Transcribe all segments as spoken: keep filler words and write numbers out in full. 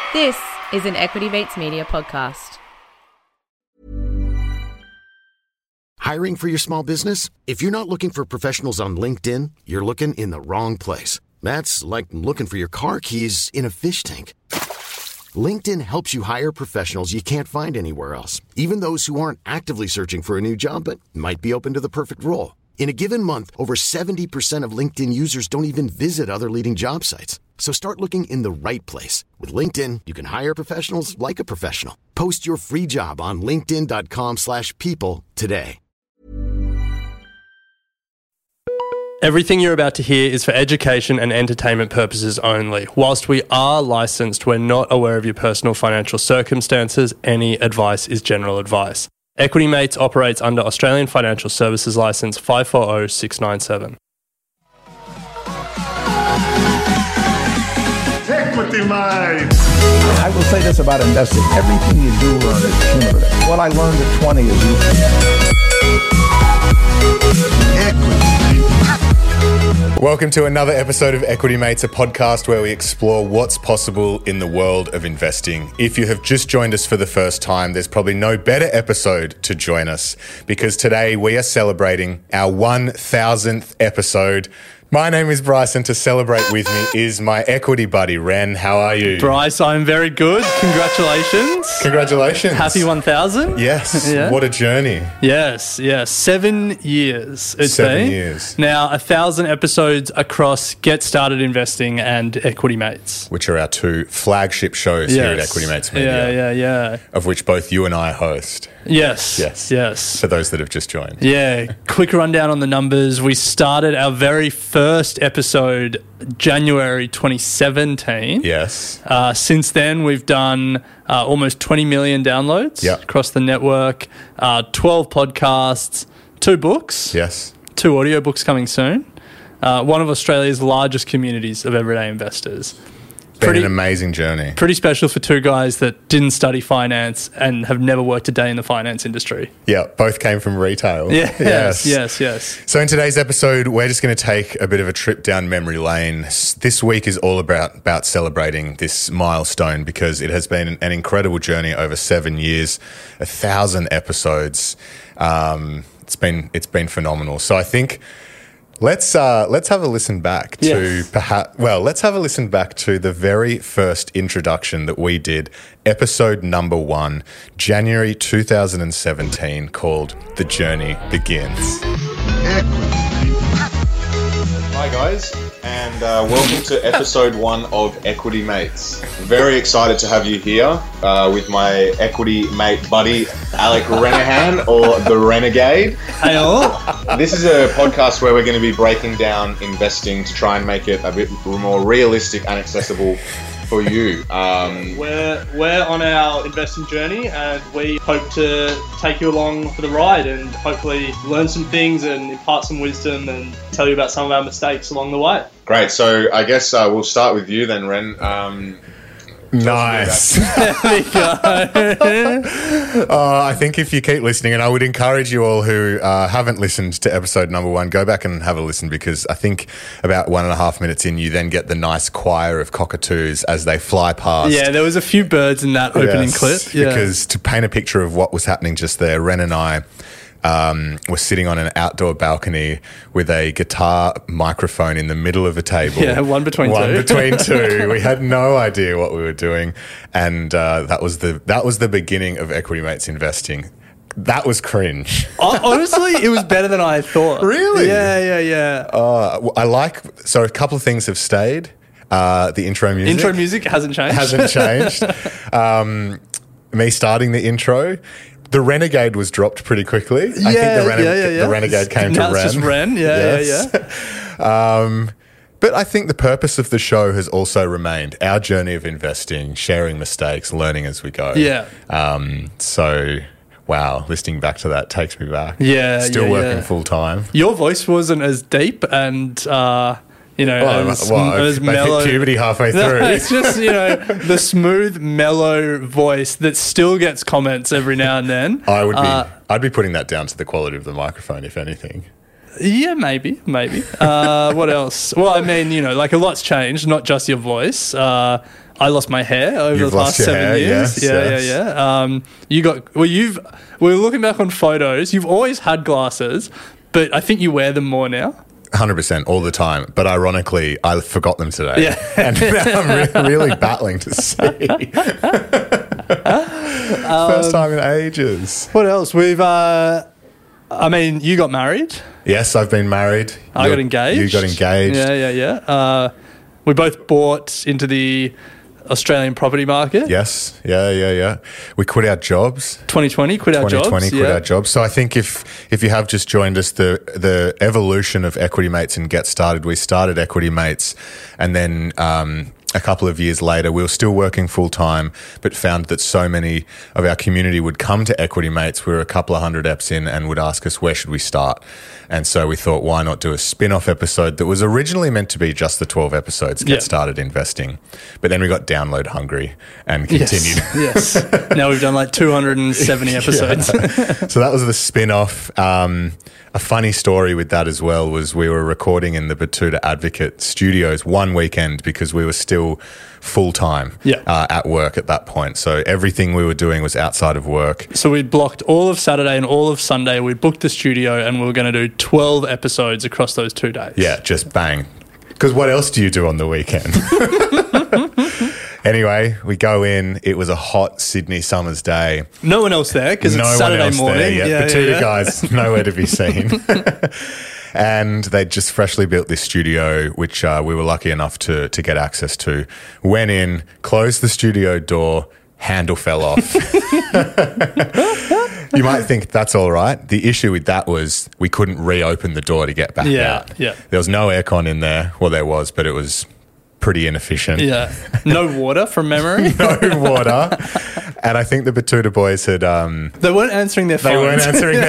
This is an Equity Mates Media podcast. Hiring for your small business? If you're not looking for professionals on LinkedIn, you're looking in the wrong place. That's like looking for your car keys in a fish tank. LinkedIn helps you hire professionals you can't find anywhere else, even those who aren't actively searching for a new job but might be open to the perfect role. In a given month, over seventy percent of LinkedIn users don't even visit other leading job sites. So start looking in the right place. With LinkedIn, you can hire professionals like a professional. Post your free job on linkedin.com slash people today. Everything you're about to hear is for education and entertainment purposes only. Whilst we are licensed, we're not aware of your personal financial circumstances. Any advice is general advice. Equity Mates operates under Australian Financial Services Licence five four zero six nine seven. Equity Mates! I will say this about investing. Everything you do learn is cumulative. What I learned at twenty is useful. Welcome to another episode of Equity Mates, a podcast where we explore what's possible in the world of investing. If you have just joined us for the first time, there's probably no better episode to join us because today we are celebrating our one thousandth episode. My name is Bryce, and to celebrate with me is my equity buddy, Ren. How are you? Bryce, I'm very good. Congratulations. Congratulations. Happy one thousand. Yes. Yeah. What a journey. Yes, yes. Seven years it's Seven been. years. Now, a thousand episodes across Get Started Investing and Equity Mates. Which are our two flagship shows Yes. here at Equity Mates Media. Yeah, yeah, yeah. Of which both you and I host. Yes. Yes. Yes. For those that have just joined. Yeah, quick rundown on the numbers. We started our very first episode January twenty seventeen. Yes. Uh, since then, we've done uh, almost twenty million downloads Yep. across the network, uh, twelve podcasts, two books, Yes. two audiobooks coming soon, uh, one of Australia's largest communities of everyday investors. Been Pretty- an amazing journey. Pretty special for two guys that didn't study finance and have never worked a day in the finance industry. Yeah, both came from retail. Yeah, yes, yes, yes. So in today's episode, we're just going to take a bit of a trip down memory lane. S- This week is all about, about celebrating this milestone because it has been an, an incredible journey over seven years, a thousand episodes. Um, it's been it's been phenomenal. So I think let's uh, let's have a listen back to Yes. perhaps well, let's have a listen back to the very first introduction that we did, episode number one, January two thousand seventeen, called "The Journey Begins." Hi guys, and uh, welcome to episode one of Equity Mates. Very excited to have you here uh, with my equity mate buddy Alec Renahan, or the Renegade. Hey all. This is a podcast where we're going to be breaking down investing to try and make it a bit more realistic and accessible for you. Um, We're we're on our investing journey, and we hope to take you along for the ride and hopefully learn some things and impart some wisdom and tell you about some of our mistakes along the way. great, so I guess uh, we'll start with you then, Ren. Um, Nice. There we go. Uh, I think if you keep listening, and I would encourage you all who uh, haven't listened to episode number one, go back and have a listen, because I think about one and a half minutes in, you then get the nice choir of cockatoos as they fly past. Yeah, there was a few birds in that opening Yes, clip. Yeah. Because to paint a picture of what was happening just there, Ren and I um, were sitting on an outdoor balcony with a guitar microphone in the middle of a table. Yeah, one between one two. One between two. We had no idea what we were doing, and uh, that was the that was the beginning of Equity Mates investing. That was cringe. Honestly, it was better than I thought. Really? Yeah, yeah, yeah. Uh, I like so a couple of things have stayed. Uh, the intro music. Intro music hasn't changed. hasn't changed. um, me starting the intro. The Renegade was dropped pretty quickly. I think the, Rene- yeah, yeah, yeah. the Renegade came now to Ren. it's just Ren. Yeah, Yes. yeah, yeah. um, but I think the purpose of the show has also remained our journey of investing, sharing mistakes, learning as we go. Yeah. Um, so, wow, listening back to that takes me back. Yeah, Still yeah, working yeah. full time. Your voice wasn't as deep and, uh, you know, Well, as, well, as I've mellow. hit puberty halfway No, through. it's just, you know, the smooth, mellow voice that still gets comments every now and then. I would be. Uh, I'd be putting that down to the quality of the microphone, if anything. Yeah, maybe, maybe. Uh, what else? Well, I mean, you know, like a lot's changed, not just your voice. Uh, I lost my hair over You've the lost past your seven hair, years. yes, yeah, yes. yeah, yeah. Um, you got well. You've we're looking back on photos. You've always had glasses, but I think you wear them more now. one hundred percent all the time. But ironically, I forgot them today. Yeah. And now I'm re- really battling to see. First time in ages. What else? We've. Uh, I mean, you got married. Yes, I've been married. I You're- got engaged. You got engaged. Yeah, yeah, yeah. Uh, we both bought into the Australian property market. Yes. Yeah, yeah, yeah. We quit our jobs. twenty twenty, quit our twenty twenty jobs. quit yeah. our jobs. So I think if if you have just joined us, the the evolution of Equity Mates and Get Started, we started Equity Mates, and then um, a couple of years later, we were still working full time, but found that so many of our community would come to Equity Mates. We were a couple of hundred eps in and would ask us, where should we start? And so we thought, why not do a spin-off episode that was originally meant to be just the twelve episodes, Get Yeah. Started Investing. But then we got download hungry and continued. Yes. yes. Now we've done like two hundred seventy episodes. So that was the spin-off. Um, a funny story with that as well was we were recording in the Batuta Advocate studios one weekend because we were still full-time Yeah. uh, at work at that point. So everything we were doing was outside of work. So we blocked all of Saturday and all of Sunday. We booked the studio and we were going to do twelve episodes across those two days. Yeah, just bang. Because what else do you do on the weekend? Anyway, we go in. It was a hot Sydney summer's day. No one else there because No it's one Saturday else morning. there. Yeah, Yeah, the two yeah, yeah. guys nowhere to be seen. And they'd just freshly built this studio, which uh, we were lucky enough to to get access to. Went in, closed the studio door, handle fell off. You might think that's all right. The issue with that was we couldn't reopen the door to get back Yeah, out. yeah. There was no aircon in there. Well, there was, but it was pretty inefficient. Yeah. No water from memory. No water. And I think the Batuta boys had... Um, They weren't answering their they phones. weren't answering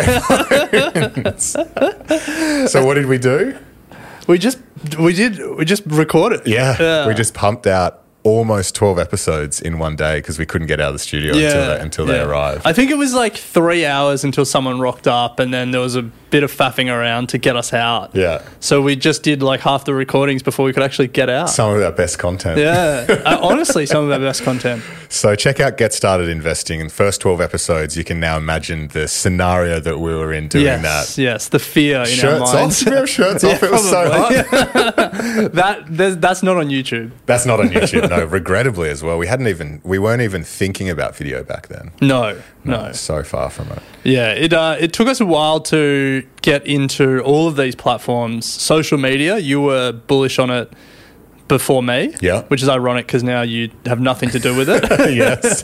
their phones. So what did we do? We just we did we just recorded. Yeah, Yeah. we just pumped out almost twelve episodes in one day because we couldn't get out of the studio until, they, until they yeah. arrived. I think it was like three hours until someone rocked up, and then there was a bit of faffing around to get us out. Yeah. So we just did like half the recordings before we could actually get out. Some of our best content. yeah. uh, honestly, some of our best content. So check out Get Started Investing. In the first twelve episodes, you can now imagine the scenario that we were in doing yes, that. yes, the fear in Shirts our minds. off? Did we have shirts off? Yeah, It was so probably. hot. that there's- that's not on YouTube. That's not on YouTube. No, regrettably as well. We hadn't even, we weren't even thinking about video back then. No, no. So far from it. Yeah, it uh, it took us a while to get into all of these platforms. Social media, you were bullish on it before me. Yeah. Which is ironic because now you have nothing to do with it. Yes.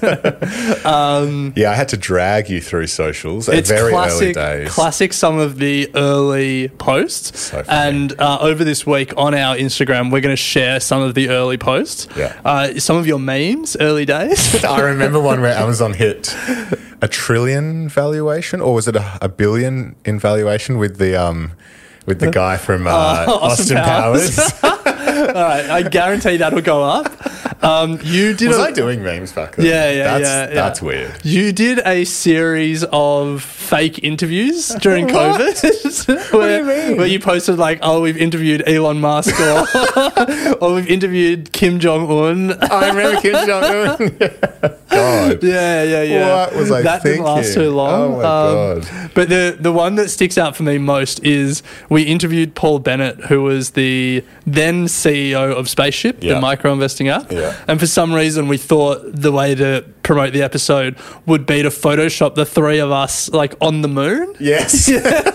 um, yeah, I had to drag you through socials at It's very classic, early days. classic some of the early posts. So funny. And uh, over this week on our Instagram, we're going to share some of the early posts. Yeah. Uh, some of your memes, early days. I remember one where Amazon hit a trillion valuation, or was it a, a billion in valuation with the um with the guy from uh, Austin, Austin Powers? Powers. All right, I guarantee that'll go up. Um, you did. Was a, I doing memes back then? Yeah, yeah, that's, yeah, yeah. That's weird. You did a series of fake interviews during COVID. where, do you mean? Where you posted like, oh, we've interviewed Elon Musk or, or we've interviewed Kim Jong Un. I remember Kim Jong Un. God. Yeah, yeah, yeah. What was I that thinking? didn't last too long. Oh my God. But the the one that sticks out for me most is we interviewed Paul Bennett, who was the then C E O of Spaceship, Yeah. the micro investing app. Yeah. And for some reason, we thought the way to promote the episode would be to Photoshop the three of us like on the moon. Yes.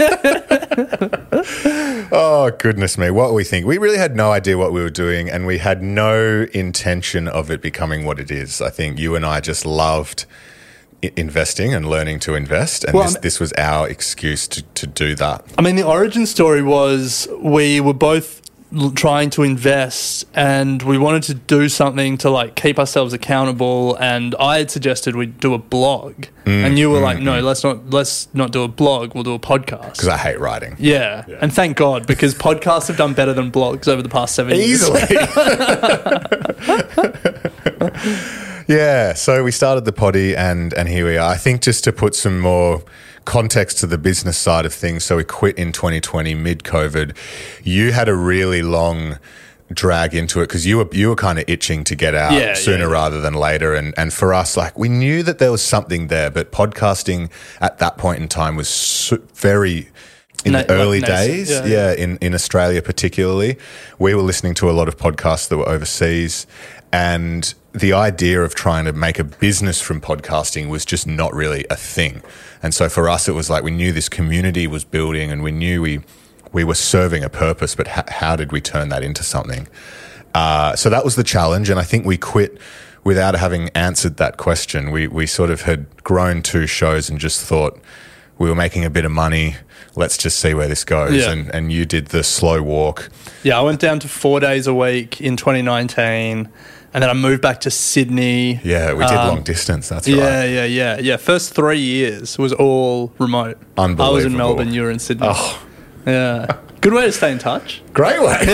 Oh, goodness me. What we think. We really had no idea what we were doing, and we had no intention of it becoming what it is. I think you and I just loved i- investing and learning to invest, and Well, this, I'm- this was our excuse to, to do that. I mean, the origin story was we were both l- trying to invest and we wanted to do something to like keep ourselves accountable, and I had suggested we do a blog and you were like, no, let's not let's not do a blog, we'll do a podcast. Because I hate writing. Yeah. And thank God, because podcasts have done better than blogs over the past seven years. Easily. Yeah, so we started the potty and, and here we are. I think just to put some more context to the business side of things, so we quit in twenty twenty mid-COVID. You had a really long drag into it because you were you were kind of itching to get out Yeah, sooner yeah, yeah. rather than later. And, and for us, like we knew that there was something there, but podcasting at that point in time was so, very... In Na- the early like nascent, days, yeah, yeah, yeah. in, in Australia particularly, we were listening to a lot of podcasts that were overseas, and the idea of trying to make a business from podcasting was just not really a thing. And so for us, it was like we knew this community was building and we knew we we were serving a purpose, but ha- how did we turn that into something? Uh, so that was the challenge, and I think we quit without having answered that question. We we sort of had grown two shows and just thought we were making a bit of money. Let's just see where this goes. Yeah. And and you did the slow walk. Yeah, I went down to four days a week in twenty nineteen, and then I moved back to Sydney. Yeah, we did Um, long distance. That's Yeah, right. yeah, yeah, yeah. First three years was all remote. I was in Unbelievable. Melbourne, you were in Sydney. Oh. Yeah. Good way to stay in touch. Great way.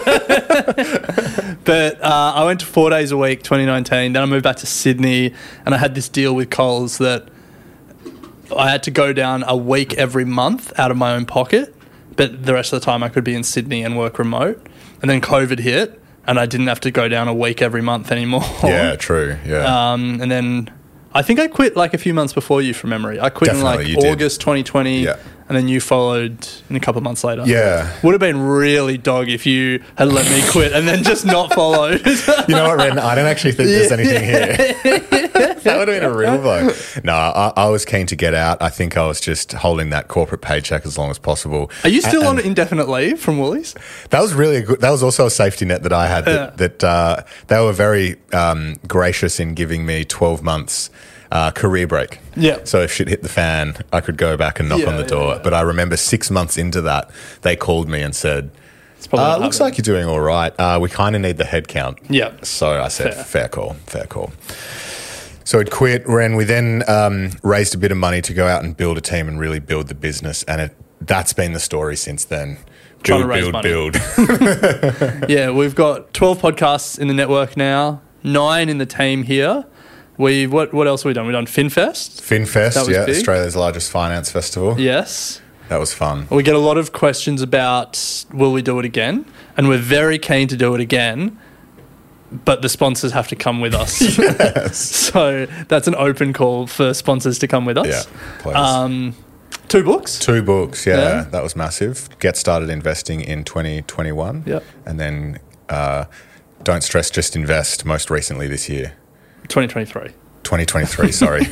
But uh, I went to four days a week, twenty nineteen. Then I moved back to Sydney, and I had this deal with Coles that I had to go down a week every month out of my own pocket, but the rest of the time I could be in Sydney and work remote. And then COVID hit, and I didn't have to go down a week every month anymore. Yeah, true. Yeah. Um, and then I think I quit like a few months before you from memory. I quit Definitely, in you like did. August twenty twenty, Yeah. and then you followed in a couple of months later. Yeah. Would have been really dog if you had let me quit and then just not followed. You know what, Ren? I don't actually think there's anything here. That would have been a real blow. No, I, I was keen to get out. I think I was just holding that corporate paycheck as long as possible. Are you still And- on indefinite leave from Woolies? That was really a good. That was also a safety net that I had. That, Yeah. that uh, they were very um, gracious in giving me twelve months uh, career break. Yeah. So if shit hit the fan, I could go back and knock Yeah, on the yeah, door. yeah. But I remember six months into that, they called me and said, It's probably uh, not "Looks happening. like you're doing all right. Uh, we kind of need the head count." Yeah. So I said, Fair. "Fair call, fair call." So we'd quit, Ren. We then um, raised a bit of money to go out and build a team and really build the business, and it that's been the story since then. Trying to Build, raise build, money. build. Yeah, we've got twelve podcasts in the network now, nine in the team here. We what what else have we done? We've done FinFest. FinFest, That was yeah, big. Australia's largest finance festival. Yes. That was fun. We get a lot of questions about will we do it again? And we're very keen to do it again, but the sponsors have to come with us. Yes. So that's an open call for sponsors to come with us. Yeah, please. Um, two books. Two books, yeah, Yeah. that was massive. Get started investing in twenty twenty-one. Yep. And then uh, Don't Stress, Just Invest, most recently this year. twenty twenty-three. twenty twenty-three, sorry.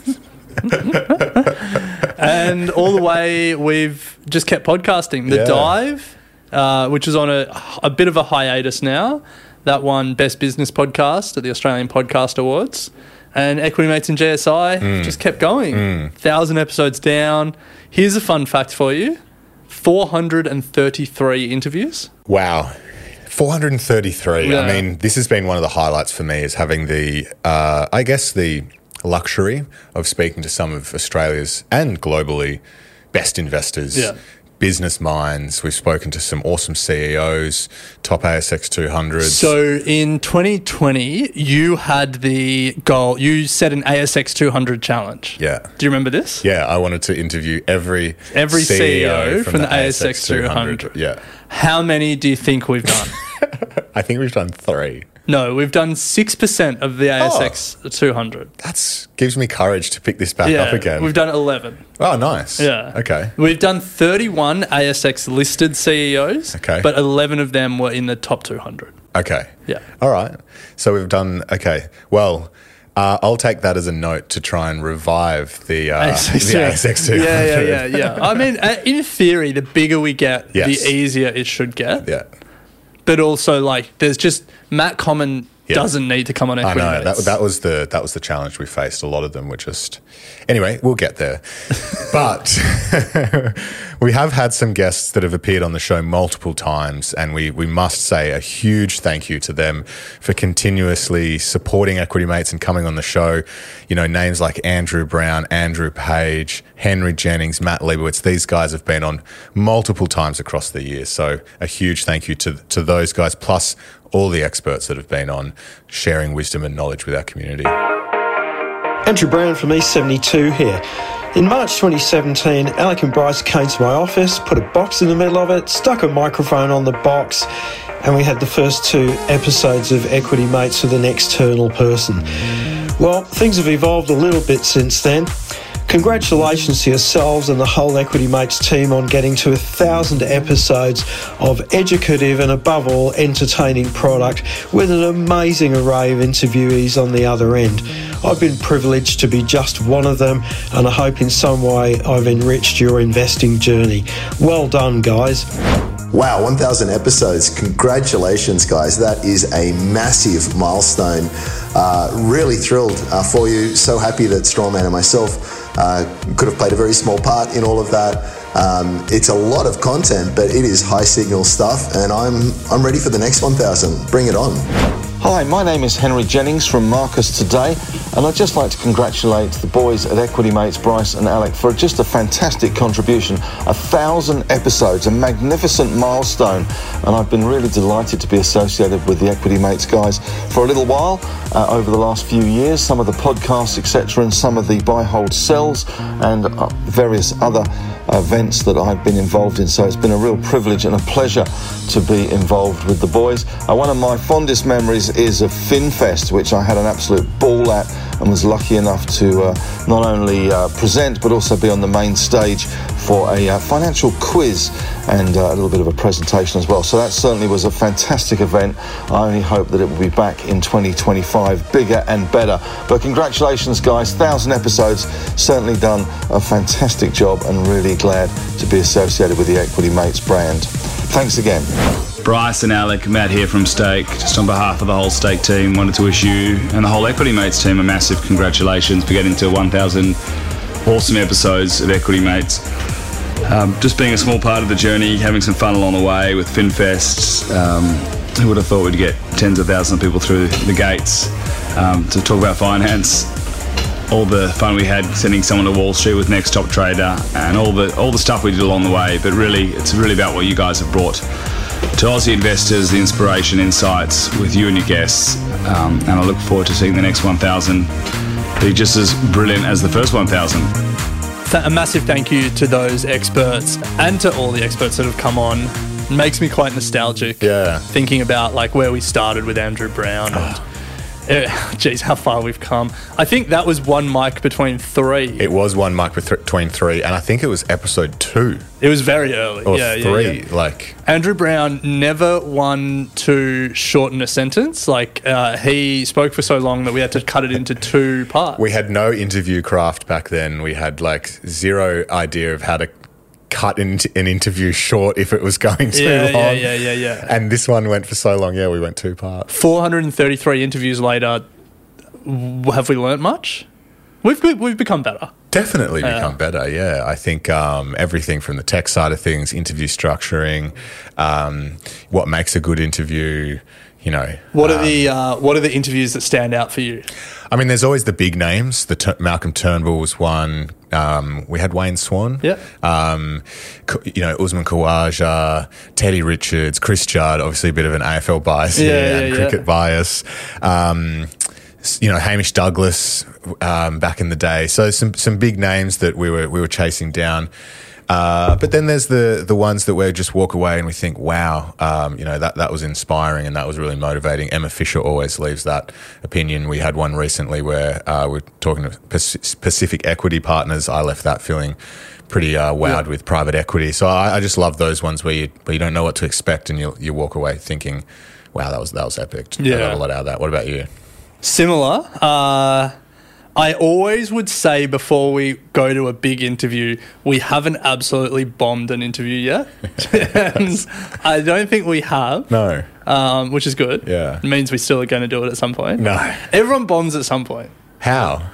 And all the way we've just kept podcasting. The Yeah. Dive, uh, which is on a, a bit of a hiatus now. That won Best Business Podcast at the Australian Podcast Awards. And Equity Mates and G S I Mm. just kept going. Thousand episodes down. Here's a fun fact for you. four hundred thirty-three interviews. Wow. four hundred thirty-three. Yeah. I mean, this has been one of the highlights for me is having the, uh, I guess, the luxury of speaking to some of Australia's and globally best investors, Yeah. business minds. We've spoken to some awesome C E Os, top A S X two hundreds. So in twenty twenty, you had the goal, you set an A S X two hundred challenge. Yeah. Do you remember this? Yeah, I wanted to interview every Every C E O from the A S X two hundred. Yeah. How many do you think we've done? I think we've done three. No, we've done six percent of the A S X two hundred. That's gives me courage to pick this back Yeah, up again. we've done eleven. Oh, nice. Yeah. Okay. We've done thirty-one A S X listed C E Os, Okay. but eleven of them were in the top two hundred. Okay. Yeah. All right. So we've done. Okay. Well, uh, I'll take that as a note to try and revive the, uh, A S X, the yeah. A S X two hundred. Yeah, yeah, yeah, yeah. I mean, uh, in theory, the bigger we get, Yes. the easier it should get. Yeah. But also, like, there's just Matt Common Yeah. doesn't need to come on I Equity know that, Mates. that was the that was the challenge we faced. A lot of them were just anyway. We'll get there, but we have had some guests that have appeared on the show multiple times, and we we must say a huge thank you to them for continuously supporting Equity Mates and coming on the show. You know, names like Andrew Brown, Andrew Page, Henry Jennings, Matt Leibowitz. These guys have been on multiple times across the year. So a huge thank you to to those guys, plus all the experts that have been on, sharing wisdom and knowledge with our community. Andrew Brown from East seventy-two here. In March twenty seventeen, Alec and Bryce came to my office, put a box in the middle of it, stuck a microphone on the box, and we had the first two episodes of Equity Mates with an external person. Well, things have evolved a little bit since then. Congratulations to yourselves and the whole Equity Mates team on getting to a thousand episodes of educative and above all entertaining product with an amazing array of interviewees on the other end. I've been privileged to be just one of them, and I hope in some way I've enriched your investing journey. Well done, guys. Wow, one thousand episodes. Congratulations, guys. That is a massive milestone. Uh, really thrilled uh, for you. So happy that Strawman and myself uh, could have played a very small part in all of that. Um, it's a lot of content, but it is high signal stuff, and I'm I'm ready for the next one thousand. Bring it on. Hi, my name is Henry Jennings from Marcus Today, and I'd just like to congratulate the boys at Equity Mates, Bryce and Alec, for just a fantastic contribution. A thousand episodes, a magnificent milestone, and I've been really delighted to be associated with the Equity Mates guys for a little while uh, over the last few years. Some of the podcasts, et cetera, and some of the buy, hold, sells, and uh, various other events that I've been involved in. So it's been a real privilege and a pleasure to be involved with the boys. Uh, one of my fondest memories is of FinFest, which I had an absolute ball at and was lucky enough to uh, not only uh, present but also be on the main stage for a uh, financial quiz and uh, a little bit of a presentation as well. So that certainly was a fantastic event. I only hope that it will be back in twenty twenty-five, bigger and better. But congratulations, guys, thousand episodes, certainly done a fantastic job, and really glad to be associated with the Equity Mates brand. Thanks again. Bryce and Alec, Matt here from Stake. Just on behalf of the whole Stake team, wanted to wish you and the whole Equity Mates team a massive congratulations for getting to one thousand awesome episodes of Equity Mates. Um, just being a small part of the journey, having some fun along the way with FinFest. Um, who would have thought we'd get tens of thousands of people through the gates um, to talk about finance? All the fun we had sending someone to Wall Street with Next Top Trader, and all the all the stuff we did along the way. But really, it's really about what you guys have brought to Aussie investors, the inspiration, insights with you and your guests. Um, and I look forward to seeing the next one thousand be just as brilliant as the first one thousand. A massive thank you to those experts and to all the experts that have come on. It makes me quite nostalgic. Yeah. Thinking about like where we started with Andrew Brown and uh, geez, how far we've come. I think that was one mic between three. It was one mic between three, and I think it was episode two. It was very early. Or yeah, three, yeah, yeah. like... Andrew Brown never one to shorten a sentence. Like, uh, he spoke for so long that we had to cut it into two parts. We had no interview craft back then. We had, like, zero idea of how to cut in an interview short if it was going too yeah, long. Yeah, yeah, yeah, yeah. And this one went for so long, yeah, we went two parts. four hundred thirty-three interviews later, have we learnt much? We've we've become better. Definitely Uh, become better, yeah. I think um, everything from the tech side of things, interview structuring, um, what makes a good interview, you know. What are um, the uh, what are the interviews that stand out for you? I mean, there's always the big names. The T- Malcolm Turnbull was one. Um, we had Wayne Swan. Yeah. Um, you know, Usman Khawaja, Teddy Richards, Chris Judd, obviously a bit of an A F L bias Yeah, here yeah, and yeah. cricket bias. Um, you know, Hamish Douglas um, back in the day. So some some big names that we were we were chasing down. Uh, but then there's the the ones that we just walk away and we think, wow, um, you know, that, that was inspiring and that was really motivating. Emma Fisher always leaves that opinion. We had one recently where uh, we're talking to Pacific Equity Partners. I left that feeling pretty uh, wowed yeah. with private equity. So I, I just love those ones where you where you don't know what to expect and you you walk away thinking, wow, that was that was epic. Yeah. I got a lot out of that. What about you? Similar. Uh, I always would say before we go to a big interview, we haven't absolutely bombed an interview yet. And I don't think we have. No. Um, which is good. Yeah. It means we still are going to do it at some point. No. Everyone bombs at some point. How?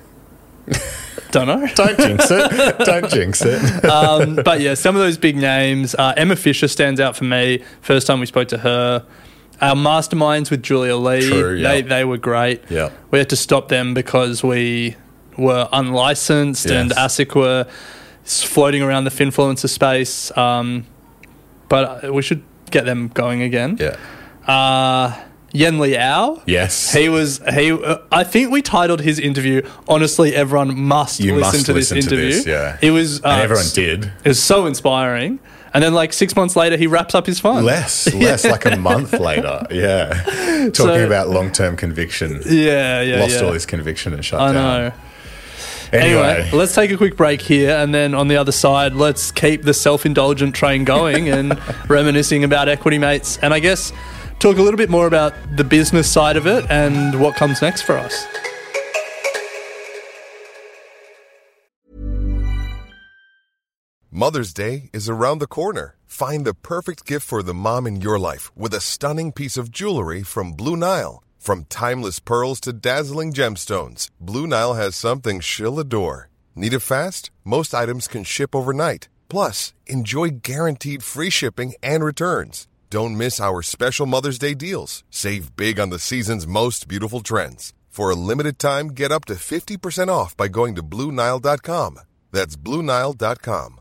Don't know. Don't jinx it. Don't jinx it. um, but yeah, some of those big names. Uh, Emma Fisher stands out for me. First time we spoke to her. Our masterminds with Julia Lee, True, yeah. they they were great. Yeah. We had to stop them because we were unlicensed Yes. and ASIC were floating around the Finfluencer space. Um, but we should get them going again. Yeah. Uh, Yen Liao. Yes. He was, he. Uh, I think we titled his interview, honestly, everyone must You listen must to this listen to interview. this, yeah. It was, uh, And everyone did. It was so inspiring. And then like six months later, he wraps up his fund. Less, less, like a month later. Yeah. Talking So- about long-term conviction. Yeah, yeah, Lost yeah. all his conviction and shut I down. know. Anyway. Anyway, let's take a quick break here, and then on the other side, let's keep the self-indulgent train going and reminiscing about Equity Mates, and I guess talk a little bit more about the business side of it and what comes next for us. Mother's Day is around the corner. Find the perfect gift for the mom in your life with a stunning piece of jewelry from Blue Nile. From timeless pearls to dazzling gemstones, Blue Nile has something she'll adore. Need it fast? Most items can ship overnight. Plus, enjoy guaranteed free shipping and returns. Don't miss our special Mother's Day deals. Save big on the season's most beautiful trends. For a limited time, get up to fifty percent off by going to Blue Nile dot com. That's Blue Nile dot com.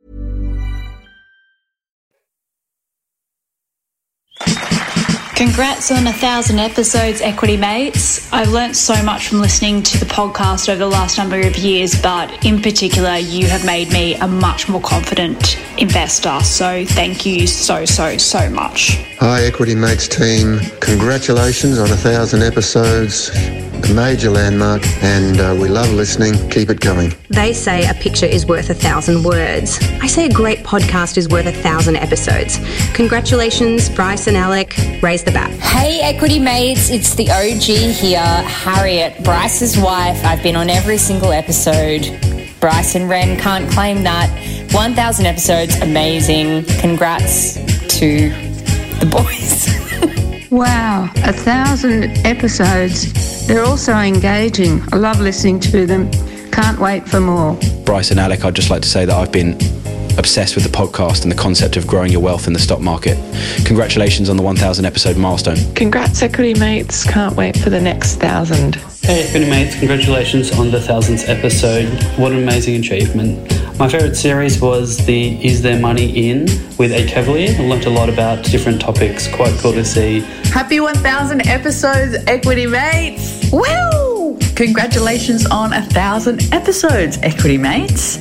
Congrats on a thousand episodes, Equity Mates. I've learnt so much from listening to the podcast over the last number of years, but in particular, you have made me a much more confident investor. So thank you so, so, so much. Hi, Equity Mates team. Congratulations on a thousand episodes. A major landmark, and uh, we love listening. Keep it going. They say a picture is worth a thousand words. I say a great podcast is worth a thousand episodes. Congratulations, Bryce and Alec. Raise the bat. Hey, Equity Mates, it's the O G here, Harriet, Bryce's wife. I've been on every single episode. Bryce and Ren can't claim that. one thousand episodes, amazing. Congrats to the boys. Wow, a thousand episodes. They're all so engaging. I love listening to them. Can't wait for more. Bryce and Alec, I'd just like to say that I've been obsessed with the podcast and the concept of growing your wealth in the stock market. Congratulations on the one thousand episode milestone. Congrats, Equity Mates. Can't wait for the next thousand. Hey, Equity Mates. Congratulations on the thousandth episode. What an amazing achievement. My favourite series was the Is There Money In with A Cavalier. I learnt a lot about different topics. Quite cool to see. Happy one thousand episodes, Equity Mates. Woo! Congratulations on a thousand episodes, Equity Mates.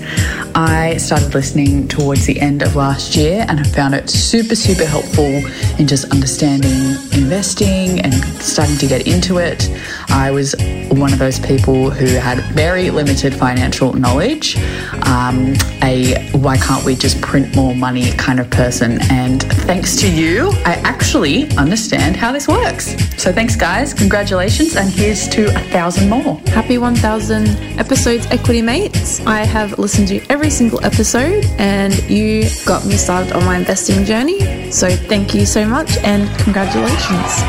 I started listening towards the end of last year and I found it super, super helpful in just understanding investing and starting to get into it. I was one of those people who had very limited financial knowledge, um, a why can't we just print more money kind of person. And thanks to you, I actually understand how this works. So thanks, guys. Congratulations. And here's to a thousand more. Happy one thousand episodes, Equity Mates. I have listened to every single episode and you got me started on my investing journey. So thank you so much and congratulations.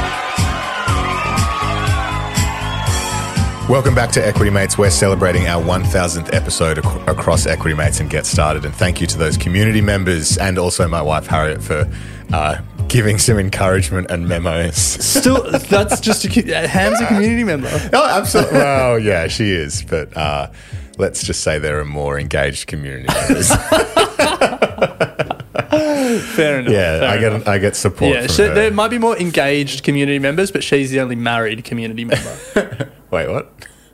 Welcome back to Equity Mates. We're celebrating our one thousandth episode ac- across Equity Mates and Get Started. And thank you to those community members and also my wife, Harriet, for uh, giving some encouragement and memos. Still, that's just a, Ham's a community member. Oh, absolutely. Well, yeah, she is. But uh, let's just say there are more engaged community members. Fair enough. Yeah, fair I get enough. I get support. Yeah, from she, her. there might be more engaged community members, but she's the only married community member. Wait, what?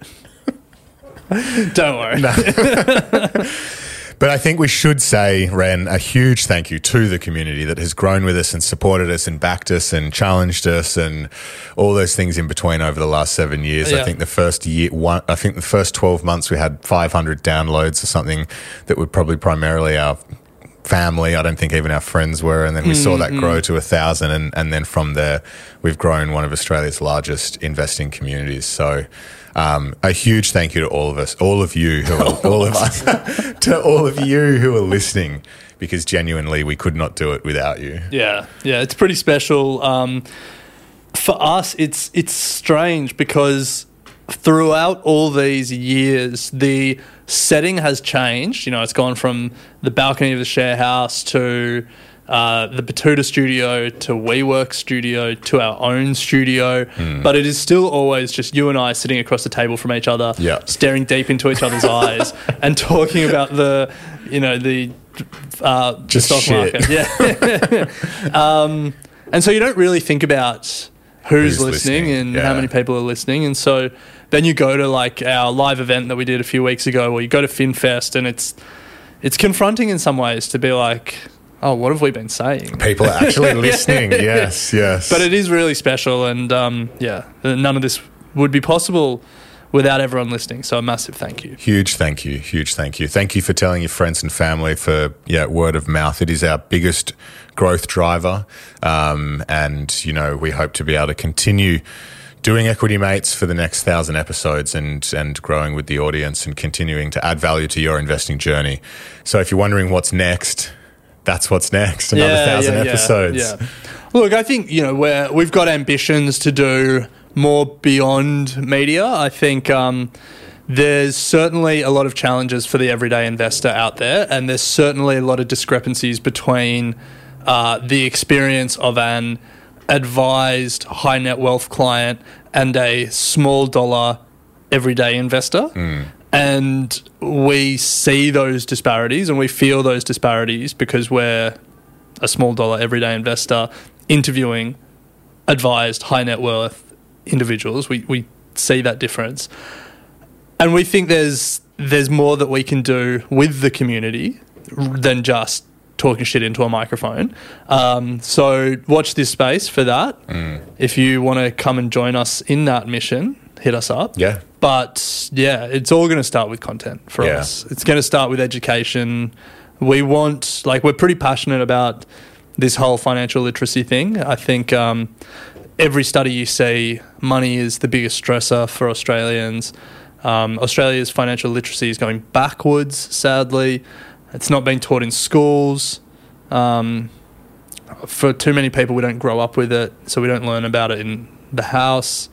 Don't worry. No. But I think we should say, Ren, a huge thank you to the community that has grown with us and supported us and backed us and challenged us and all those things in between over the last seven years. Yeah. I think the first year, one, I think the first twelve months we had five hundred downloads or something that were probably primarily our family. I don't think even our friends were. And then we mm, saw that mm. grow to a thousand. And, and then from there, we've grown one of Australia's largest investing communities. So um, a huge thank you to all of us, all of you, who are, all of us, to all of you who are listening, because genuinely we could not do it without you. Yeah, yeah, it's pretty special. Um, for us, it's it's strange because throughout all these years, the setting has changed. You know, it's gone from the balcony of the share house to uh, the Batuta studio to WeWork studio to our own studio. Mm. But it is still always just you and I sitting across the table from each other, yeah. staring deep into each other's eyes and talking about the, you know, the, uh, just the stock shit. market. Yeah. um, And so you don't really think about who's, who's listening, listening and yeah. how many people are listening. And so then you go to like our live event that we did a few weeks ago, or you go to FinFest, and it's it's confronting in some ways to be like, oh, what have we been saying? People are actually listening. Yes, yes. But it is really special, and um, yeah, none of this would be possible without everyone listening. So a massive thank you. Huge thank you. Huge thank you. Thank you for telling your friends and family, for yeah, word of mouth. It is our biggest growth driver. Um, and, you know, we hope to be able to continue doing Equity Mates for the next thousand episodes and, and growing with the audience and continuing to add value to your investing journey. So if you're wondering what's next, that's what's next. Another yeah, thousand yeah, episodes. Yeah, yeah. Look, I think, you know, we're, we've got ambitions to do more beyond media. I think um, there's certainly a lot of challenges for the everyday investor out there, and there's certainly a lot of discrepancies between uh, the experience of an advised high net wealth client and a small dollar everyday investor. Mm. And we see those disparities and we feel those disparities because we're a small dollar everyday investor interviewing advised high net worth individuals. We we see that difference. And we think there's there's more that we can do with the community than just talking shit into a microphone. Um, so watch this space for that. Mm. If you want to come and join us in that mission, hit us up. Yeah. But yeah, it's all going to start with content for Yeah. us. It's going to start with education. We want, like, we're pretty passionate about this whole financial literacy thing. I think um, every study you see, money is the biggest stressor for Australians. Um, Australia's financial literacy is going backwards, sadly. It's not being taught in schools. Um, for too many people, we don't grow up with it, so we don't learn about it in the house.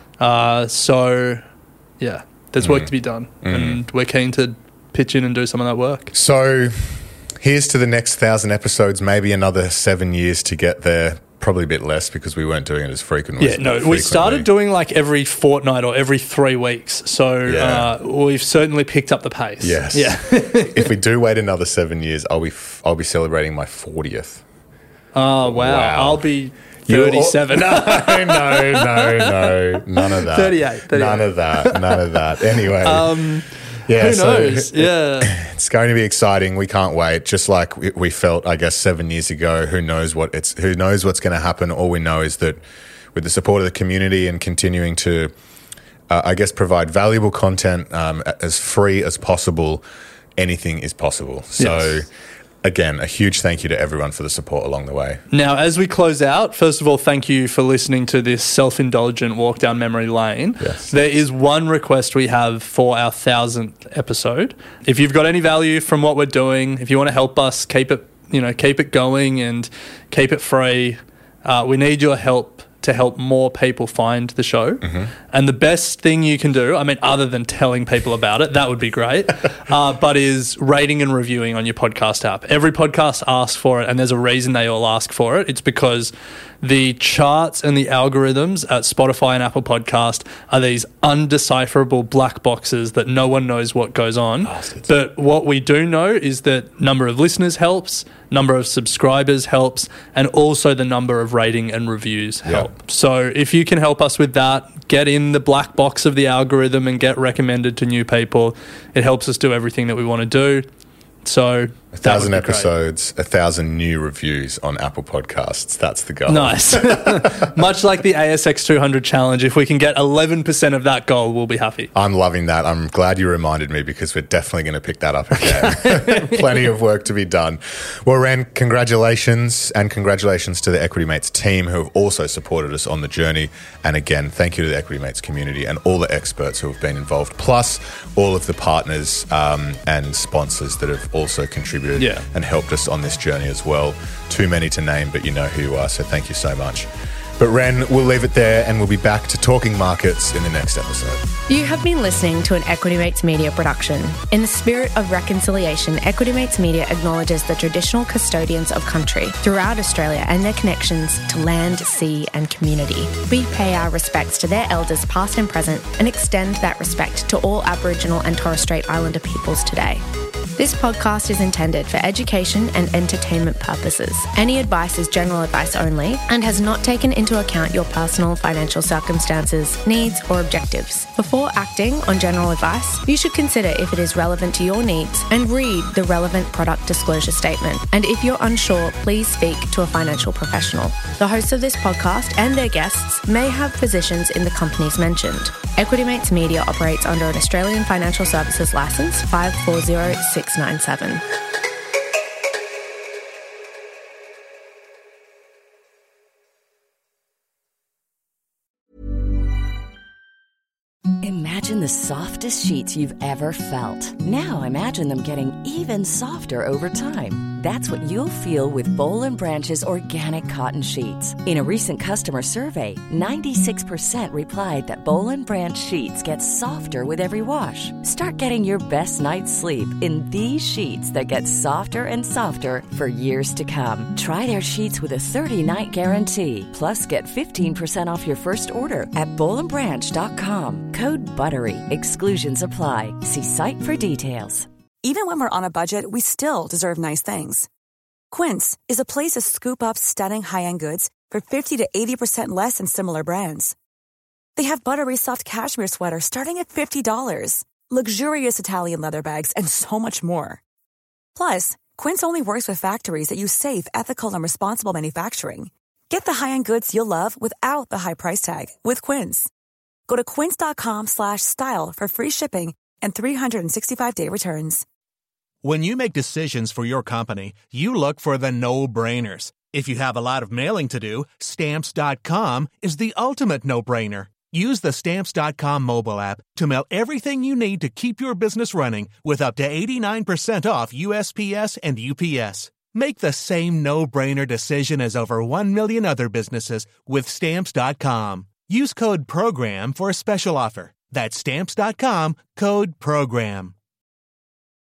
Uh, so, yeah, there's work Mm. to be done, Mm. and we're keen to pitch in and do some of that work. So here's to the next thousand episodes, maybe another seven years to get there. Probably a bit less because we weren't doing it as frequently. Yeah, no, frequently. we started doing like every fortnight or every three weeks. So Yeah. uh, we've certainly picked up the pace. Yes. Yeah. If we do wait another seven years, I'll be f- I'll be celebrating my fortieth. Oh, wow. Wow. I'll be You're- thirty-seven. No, no, no, no, none of that. thirty-eight, thirty-eight. None of that. None of that. Anyway. Um, yeah, who so knows? it- Yeah. It's going to be exciting. We can't wait. Just like we, we felt, I guess, seven years ago. Who knows what it's? Who knows what's going to happen? All we know is that with the support of the community and continuing to, uh, I guess, provide valuable content um, as free as possible, anything is possible. So, Yes. again, a huge thank you to everyone for the support along the way. Now, as we close out, first of all, thank you for listening to this self-indulgent walk down memory lane. Yes. There is one request we have for our thousandth episode. If you've got any value from what we're doing, if you want to help us keep it, you know, keep it going and keep it free, uh, we need your help to help more people find the show. Mm-hmm. And the best thing you can do, I mean, other than telling people about it, that would be great, uh, but is rating and reviewing on your podcast app. Every podcast asks for it, and there's a reason they all ask for it. It's because the charts and the algorithms at Spotify and Apple Podcast are these undecipherable black boxes that no one knows what goes on. Bastards. But what we do know is that number of listeners helps, number of subscribers helps, and also the number of rating and reviews Yeah. help. So if you can help us with that, get in the black box of the algorithm and get recommended to new people. It helps us do everything that we want to do. So A thousand episodes, a thousand new reviews on Apple Podcasts. That's the goal. Nice. Much like the A S X two hundred challenge, if we can get eleven percent of that goal, we'll be happy. I'm loving that. I'm glad you reminded me because we're definitely going to pick that up again. Plenty of work to be done. Well, Ren, congratulations, and congratulations to the Equity Mates team who have also supported us on the journey. And again, thank you to the Equity Mates community and all the experts who have been involved, plus all of the partners um, and sponsors that have also contributed Yeah. and helped us on this journey as well. Too many to name, but you know who you are, so thank you so much. But Ren, we'll leave it there and we'll be back to talking markets in the next episode. You have been listening to an Equity Mates Media production. In the spirit of reconciliation, Equity Mates Media acknowledges the traditional custodians of country throughout Australia and their connections to land, sea and community. We pay our respects to their elders past and present and extend that respect to all Aboriginal and Torres Strait Islander peoples today. This podcast is intended for education and entertainment purposes. Any advice is general advice only and has not taken into account your personal financial circumstances, needs, or objectives. Before acting on general advice, you should consider if it is relevant to your needs and read the relevant product disclosure statement. And if you're unsure, please speak to a financial professional. The hosts of this podcast and their guests may have positions in the companies mentioned. Equity Mates Media operates under an Australian Financial Services Licence five four zero six nine seven. Imagine the softest sheets you've ever felt. Now imagine them getting even softer over time. That's what you'll feel with Boll and Branch's organic cotton sheets. In a recent customer survey, ninety-six percent replied that Boll and Branch sheets get softer with every wash. Start getting your best night's sleep in these sheets that get softer and softer for years to come. Try their sheets with a thirty-night guarantee. Plus, get fifteen percent off your first order at boll and branch dot com. Code BUTTERY. Exclusions apply. See site for details. Even when we're on a budget, we still deserve nice things. Quince is a place to scoop up stunning high-end goods for fifty to eighty percent less than similar brands. They have buttery soft cashmere sweaters starting at fifty dollars, luxurious Italian leather bags, and so much more. Plus, Quince only works with factories that use safe, ethical, and responsible manufacturing. Get the high-end goods you'll love without the high price tag with Quince. Go to quince.com slash style for free shipping and three sixty-five day returns. When you make decisions for your company, you look for the no-brainers. If you have a lot of mailing to do, Stamps dot com is the ultimate no-brainer. Use the Stamps dot com mobile app to mail everything you need to keep your business running with up to eighty-nine percent off U S P S and U P S. Make the same no-brainer decision as over one million other businesses with Stamps dot com. Use code PROGRAM for a special offer. That's Stamps dot com, code PROGRAM.